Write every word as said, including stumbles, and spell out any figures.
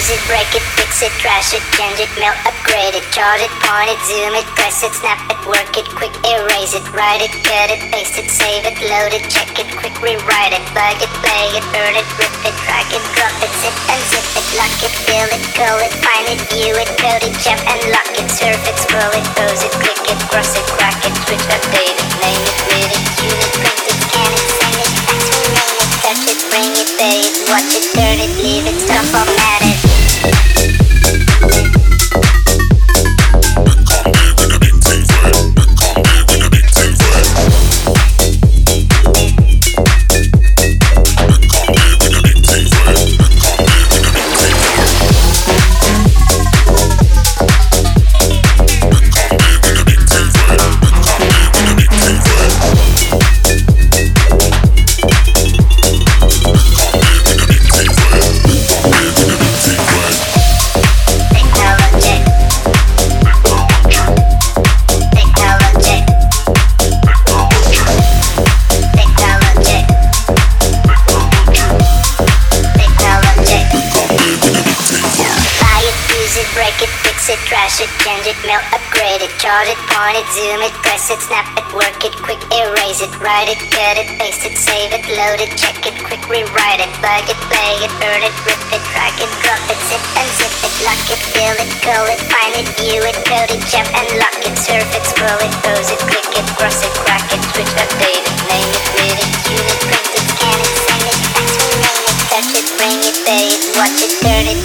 use it, break it, fix it, trash it, change it, melt, upgrade it, charge it, point it, zoom it, press it, snap it, work it, quick erase it, write it, cut it, paste it, save it, load it, check it, quick rewrite it, plug it, play it, burn it, rip it, drag it, drop it, zip and zip it, lock it, fill it, call it, find it, view it, code it, jump and lock it, surf it, scroll it, pose it, click it, cross it, crack it, switch, update it, name it, read it, tune it, print it, scan it, send it, fax, rename it, touch it, bring it, pay it, watch it, turn it, leave it, stop, format it. Break it, fix it, trash it, change it, melt, upgrade it, charge it, point it, zoom it, press it, snap it, work it, quick erase it, write it, cut it, paste it, save it, load it, check it, quick rewrite it, plug it, play it, burn it, rip it, drag it, drop it, zip and zip it, lock it, fill it, call it, find it, view it, code it, jump and lock it, surf it, scroll it, pose it, click it, cross it, crack it, switch, update it, name it, read it, tune it, print it, scan it, send it, fax, rename it, touch it, bring it, pay it, watch it, turn it,